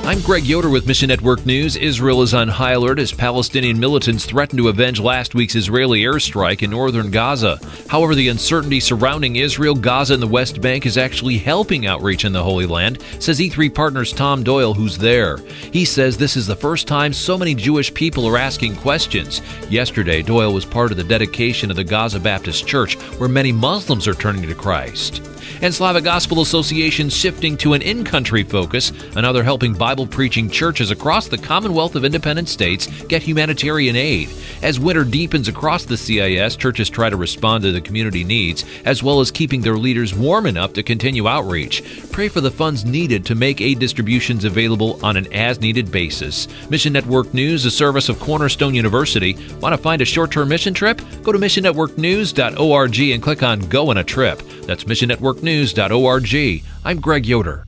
I'm Greg Yoder with Mission Network News. Israel is on high alert as Palestinian militants threaten to avenge last week's Israeli airstrike in northern Gaza. However, the uncertainty surrounding Israel, Gaza, and the West Bank is actually helping outreach in the Holy Land, says E3 Partners Tom Doyle, who's there. He says this is the first time so many Jewish people are asking questions. Yesterday, Doyle was part of the dedication of the Gaza Baptist Church, where many Muslims are turning to Christ. And Slavic Gospel Association shifting to an in-country focus, another helping Bible-preaching churches across the Commonwealth of Independent States get humanitarian aid. As winter deepens across the CIS, churches try to respond to the community needs, as well as keeping their leaders warm enough to continue outreach. Pray for the funds needed to make aid distributions available on an as-needed basis. Mission Network News, a service of Cornerstone University. Want to find a short-term mission trip? Go to missionnetworknews.org and click on Go on a Trip. That's missionnetworknews.org. I'm Greg Yoder.